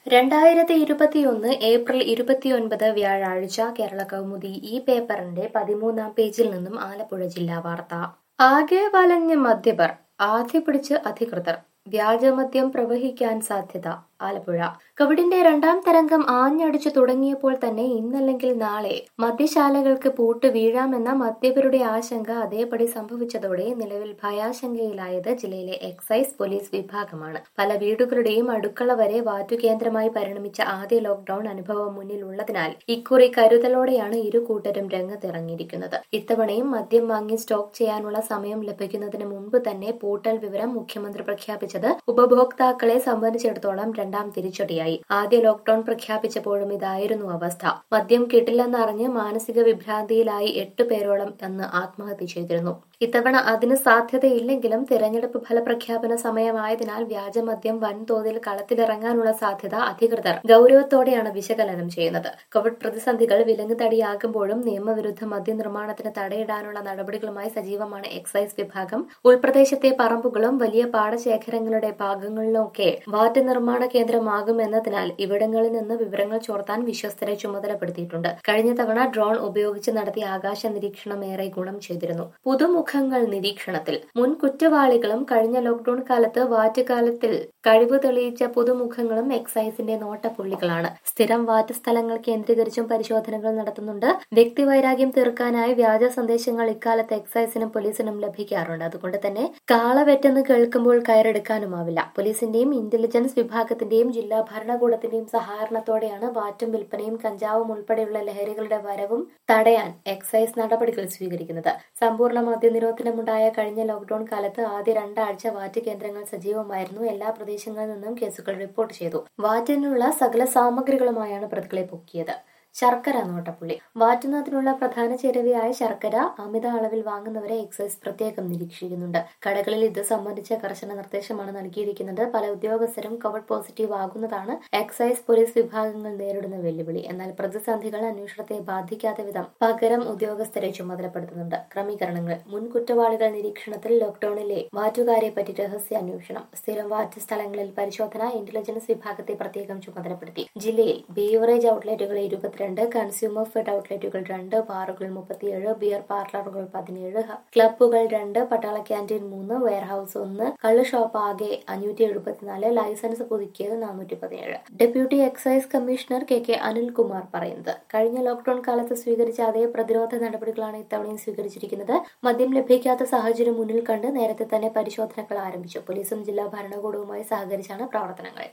2021 April 29 വ്യാഴാഴ്ച കേരള കൗമുദി ഈ പേപ്പറിന്റെ 13-ാം പേജിൽ നിന്നും ആലപ്പുഴ ജില്ലാ വാർത്ത. ആകെ വലഞ്ഞ മദ്യപർ, ആധി പിടിച്ച് അധികൃതർ, വ്യാജമദ്യം പ്രവഹിക്കാൻ സാധ്യത. ആലപ്പുഴ കോവിഡിന്റെ രണ്ടാം തരംഗം ആഞ്ഞടിച്ചു തുടങ്ങിയപ്പോൾ തന്നെ ഇന്നല്ലെങ്കിൽ നാളെ മദ്യശാലകൾക്ക് പൂട്ട് വീഴാമെന്ന മദ്യപരുടെ ആശങ്ക അതേപടി സംഭവിച്ചതോടെ നിലവിൽ ഭയാശങ്കയിലായത് ജില്ലയിലെ എക്സൈസ് പോലീസ് വിഭാഗമാണ്. പല വീടുകളുടെയും അടുക്കള വരെ വാറ്റുകേന്ദ്രമായി പരിണമിച്ച ആദ്യ ലോക്ഡൌൺ അനുഭവം മുന്നിലുള്ളതിനാൽ ഇക്കുറി കരുതലോടെയാണ് ഇരു കൂട്ടരും രംഗത്തിറങ്ങിയിരിക്കുന്നത്. ഇത്തവണയും മദ്യം വാങ്ങി സ്റ്റോക്ക് ചെയ്യാനുള്ള സമയം ലഭിക്കുന്നതിന് മുമ്പ് തന്നെ പൂട്ടൽ വിവരം മുഖ്യമന്ത്രി പ്രഖ്യാപിച്ചത് ഉപഭോക്താക്കളെ സംബന്ധിച്ചിടത്തോളം രണ്ടാം തിരിച്ചടിയായി. ആദ്യ ലോക്ഡൌൺ പ്രഖ്യാപിച്ചപ്പോഴും ഇതായിരുന്നു അവസ്ഥ. മദ്യം കിട്ടില്ലെന്നറിഞ്ഞ് മാനസിക വിഭ്രാന്തിയിലായി 8 പേരോളം അന്ന് ആത്മഹത്യ ചെയ്തിരുന്നു. ഇത്തവണ അതിന് സാധ്യതയില്ലെങ്കിലും തിരഞ്ഞെടുപ്പ് ഫലപ്രഖ്യാപന സമയമായതിനാൽ വ്യാജമദ്യം വൻതോതിൽ കളത്തിലിറങ്ങാനുള്ള സാധ്യത അധികൃതർ ഗൌരവത്തോടെയാണ് വിശകലനം ചെയ്യുന്നത്. കോവിഡ് പ്രതിസന്ധികൾ വിലങ്ങുതടിയാകുമ്പോഴും നിയമവിരുദ്ധ മദ്യനിർമ്മാണത്തിന് തടയിടാനുള്ള നടപടികളുമായി സജീവമാണ് എക്സൈസ് വിഭാഗം. ഉൾപ്രദേശത്തെ പറമ്പുകളും വലിയ പാടശേഖരങ്ങളുടെ ഭാഗങ്ങളിലുമൊക്കെ വാറ്റ് നിർമ്മാണ കേന്ദ്രമാകുമെന്നതിനാൽ ഇവിടങ്ങളിൽ നിന്ന് വിവരങ്ങൾ ചോർത്താൻ വിശ്വസ്തരെ ചുമതലപ്പെടുത്തിയിട്ടുണ്ട്. കഴിഞ്ഞ തവണ ഡ്രോൺ ഉപയോഗിച്ച് നടത്തിയ ആകാശ നിരീക്ഷണം ഏറെ ഗുണം ചെയ്തിരുന്നു. പുതുമുഖങ്ങൾ നിരീക്ഷണത്തിൽ. മുൻ കുറ്റവാളികളും കഴിഞ്ഞ ലോക്ഡൌൺ കാലത്ത് വാറ്റുകാലത്തിൽ കഴിവ് തെളിയിച്ച പുതുമുഖങ്ങളും എക്സൈസിന്റെ നോട്ടപ്പുള്ളികളാണ്. സ്ഥിരം വാറ്റ് സ്ഥലങ്ങൾ കേന്ദ്രീകരിച്ചും പരിശോധനകൾ നടത്തുന്നുണ്ട്. വ്യക്തിവൈരാഗ്യം തീർക്കാനായി വ്യാജ സന്ദേശങ്ങൾ ഇക്കാലത്ത് എക്സൈസിനും പോലീസിനും ലഭിക്കാറുണ്ട്. അതുകൊണ്ട് തന്നെ കാളവെറ്റെന്ന് കേൾക്കുമ്പോൾ കയറെടുക്കാനുമാവില്ല. പോലീസിന്റെയും ഇന്റലിജൻസ് വിഭാഗത്തിന്റെയും ജില്ലാ ഭരണകൂടത്തിന്റെയും സഹകരണത്തോടെയാണ് വാറ്റും വിൽപ്പനയും കഞ്ചാവും ഉൾപ്പെടെയുള്ള ലഹരികളുടെ വരവും തടയാൻ എക്സൈസ് നടപടികൾ സ്വീകരിക്കുന്നത്. സമ്പൂർണ്ണ മദ്യനിരോധനമുണ്ടായ കഴിഞ്ഞ ലോക്ഡൌൺ കാലത്ത് ആദ്യ 2 ആഴ്ച വാറ്റ് കേന്ദ്രങ്ങൾ സജീവമായിരുന്നു. എല്ലാ പ്രദേശങ്ങളിൽ നിന്നും കേസുകൾ റിപ്പോർട്ട് ചെയ്തു. വാറ്റിനുള്ള സകല സാമഗ്രികളുമായാണ് പ്രതികളെ പൊക്കിയത്. ശർക്കര നോട്ടപ്പുള്ളി. വാറ്റുന്നതിനുള്ള പ്രധാന ചേരുവയായ ശർക്കര അമിത അളവിൽ വാങ്ങുന്നവരെ എക്സൈസ് പ്രത്യേകം നിരീക്ഷിക്കുന്നുണ്ട്. കടകളിൽ ഇത് സംബന്ധിച്ച കർശന നിർദ്ദേശമാണ് നൽകിയിരിക്കുന്നത്. പല ഉദ്യോഗസ്ഥരും കോവിഡ് പോസിറ്റീവ് ആകുന്നതാണ് എക്സൈസ് പോലീസ് വിഭാഗങ്ങൾ നേരിടുന്ന വെല്ലുവിളി. എന്നാൽ പ്രതിസന്ധികൾ അന്വേഷണത്തെ ബാധിക്കാത്ത വിധം പകരം ഉദ്യോഗസ്ഥരെ ചുമതലപ്പെടുത്തുന്നുണ്ട്. ക്രമീകരണങ്ങൾ. മുൻ കുറ്റവാളികൾ നിരീക്ഷണത്തിൽ. ലോക്ഡൌണിലെ വാറ്റുകാരെ പറ്റി രഹസ്യാന്വേഷണം. സ്ഥിരം വാറ്റ് സ്ഥലങ്ങളിൽ പരിശോധന. ഇന്റലിജൻസ് വിഭാഗത്തെ പ്രത്യേകം ചുമതലപ്പെടുത്തി. ജില്ലയിൽ ബീവറേജ് ഔട്ട്ലെറ്റുകൾ 22, കൺസ്യൂമർ ഫെഡ് ഔട്ട്ലെറ്റുകൾ 2, ബാറുകൾ 37, ബിയർ പാർലറുകൾ 17, ക്ലബ്ബുകൾ 2, പട്ടാള ക്യാന്റീൻ 3, വെയർഹൌസ് 1, കള്ള് ഷോപ്പ് ആകെ 574, ലൈസൻസ് പുതുക്കിയത് 417. Deputy excise commissioner K Anilkumar പറയുന്നത്, കഴിഞ്ഞ ലോക്ഡൌൺ കാലത്ത് സ്വീകരിച്ച അതേ പ്രതിരോധ നടപടികളാണ് ഇത്തവണയും സ്വീകരിച്ചിരിക്കുന്നത്. മദ്യം ലഭിക്കാത്ത സാഹചര്യം മുന്നിൽ കണ്ട് നേരത്തെ തന്നെ പരിശോധനകൾ ആരംഭിച്ചു. പോലീസും ജില്ലാ ഭരണകൂടവുമായി സഹകരിച്ചാണ് പ്രവർത്തനങ്ങൾ.